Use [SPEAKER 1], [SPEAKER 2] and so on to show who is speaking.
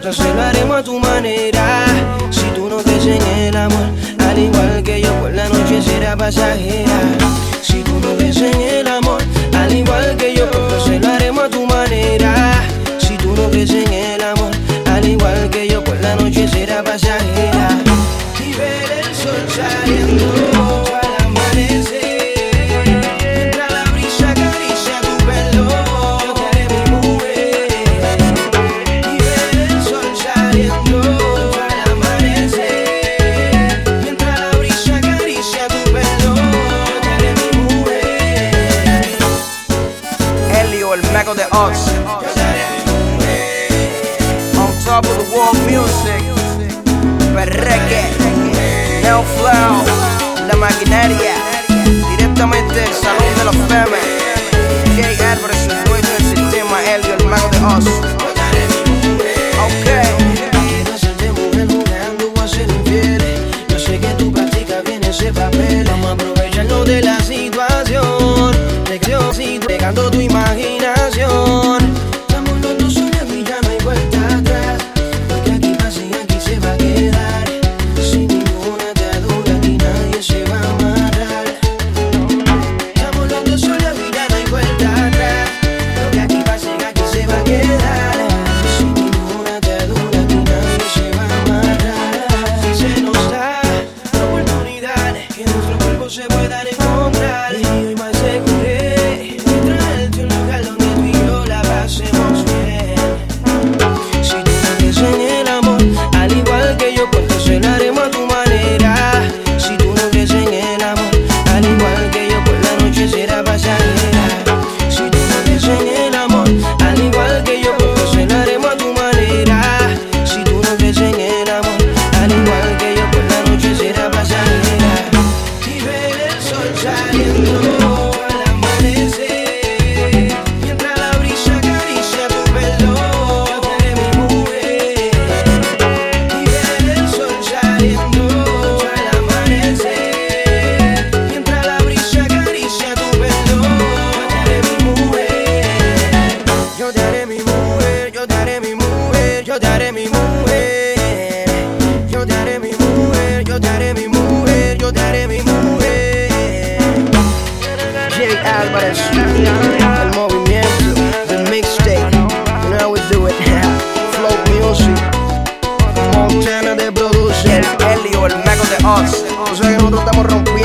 [SPEAKER 1] entonces lo haremos a tu manera. Si tú no crees en el amor, al igual que yo, por la noche será pasajera. Si tú no crees en el amor, al igual que yo, pues entonces lo haremos a tu manera. Si tú no crees en el amor, al igual que yo, por la noche será pasajera. Y ver el sol saliendo al amanecer, mientras la brisa acaricia tu pelo, yo te haré mi mujer. Y ver el sol saliendo al amanecer, mientras la brisa acaricia tu pelo, yo te haré mi mujer.
[SPEAKER 2] Elio, el mago de Oz, on top of the world music, Perreque, Neo Flow, La Maquinaria, directamente del Salón de los Femes. Jay Álvarez, el dueño del sistema, Elio, el mago de Oz.
[SPEAKER 1] Quiero hacerte mujer jugando o hacer infieles. Yo sé que tú practicas bien ese papel. Vamos a aprovecharnos de la situación. Te creo así, pegando tu imaginación. Estamos los dos soñando y ya no hay vuelta atrás. Lo que aquí pasa y aquí se va a quedar. Sin ninguna atadura aquí nadie se va a amarrar. Estamos los dos soñando y ya no hay vuelta atrás. Lo que aquí pasa y aquí se va a quedar. Sin ninguna atadura aquí nadie se va a amarrar. Si se nos da la oportunidad que nuestro cuerpo se pueda encontrar, y hoy me aseguré de traerte un lugar donde tú y yo la pasemos bien. Si tú no crees en el amor, al igual que yo, pues entonces lo haremos a tu manera. Si tú no crees en el amor, al igual que yo, pues la noche será pasajera. Si tú no crees en el amor, al igual que yo, pues entonces lo haremos a tu manera. Si tú no crees en el amor, al igual que yo, pues la noche será pasajera. Y ver el sol saliendo al amanecer, mientras la brisa acaricia tu pelo, yo te haré mi mujer. Y ver el sol saliendo al amanecer, mientras la brisa acaricia tu pelo, yo te haré mi mujer. Yo te haré mi mujer, yo te haré mi mujer, yo te haré mi mujer. Yo te haré mi mujer, yo te haré mi mujer, yo te haré mi mujer.
[SPEAKER 2] Jay Álvarez, el movimiento, the mixtape, you know how we do it. Flow Music, Montana de producer, Elio, el mago de Oz. O sea que nosotros estamos rompiendo.